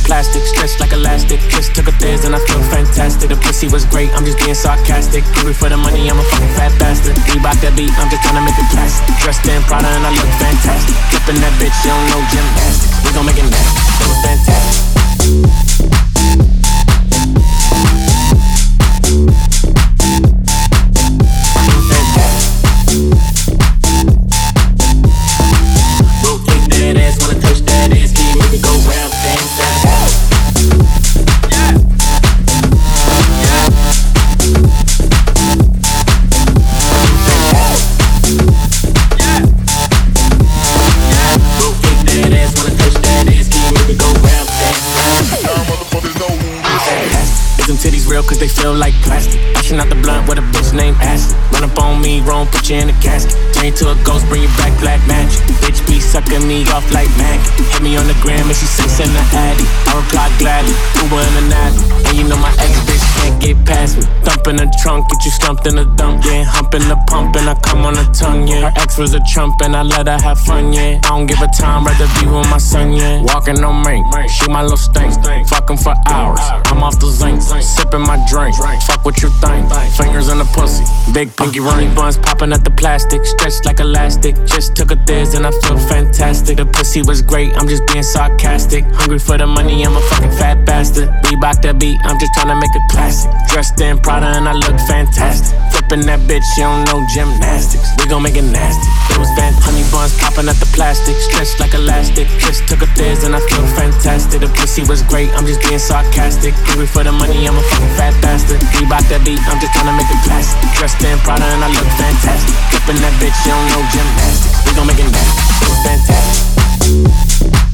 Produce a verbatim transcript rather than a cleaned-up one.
plastic, stretched like elastic. Just took a thiz and I feel fantastic. The pussy was great, I'm just being sarcastic. Hungry for the money, I'm a fucking fat bastard. Reebok that beat, I'm just tryna make it plastic. Dressed in Prada and I look fantastic. Flipping that bitch, you don't know gymnastics. We gon' make it nasty, it was fantastic. Rotate that ass, wanna touch that ass, can you make it go round, bang, bang? Yeah. Yeah. Yeah. Yeah. Rotate that ass, wanna touch that ass, can you make it go round, bang, bang? Y'all motherfuckers know who this is. Is them titties real cause they feel like plastic? Ashing out the blunt with a bitch named Ashley. Run up on me, wrong, put you in a casket. Turn to a ghost, bring you back black magic. Bitch be sucking me off like Maggie. Hit me on the gram and she say send the addy. I reply gladly, Uber in the natty. And you know my ex bitch can't get past me. Thump in the trunk, get you stumped in the dump, yeah. Hump in the pump and I come on her tongue, yeah. Her ex was a trump and I let her have fun, yeah. I don't give a time, rather be with my son, yeah. Walking on rank, she my little stank. Fucking for hours, I'm off the zinc. Sipping my drink, fuck what you think. Fingers in the pussy, big pinky running buns popping at the plastic, stretched like elastic. Just took a thiz and I feel fantastic. The pussy was great, I'm just being sarcastic. Hungry for the money, I'm a fucking fat bastard. Reebok that beat, I'm just tryna make it classic. Dressed in Prada and I look fantastic. Flipping that bitch, you don't know gymnastics. We gon' make it nasty, it was fantastic. Honey buns popping at the plastic, stretched like elastic. Just took a thiz and I feel fantastic. The pussy was great, I'm just being sarcastic. Hungry for the money, I'm a fucking fat bastard. Reebok that beat, I'm just tryna make it classic. Dressed in Prada and I look fantastic. Flipping that bitch, you don't know gymnastics. We gon' make it nasty, it was fantastic.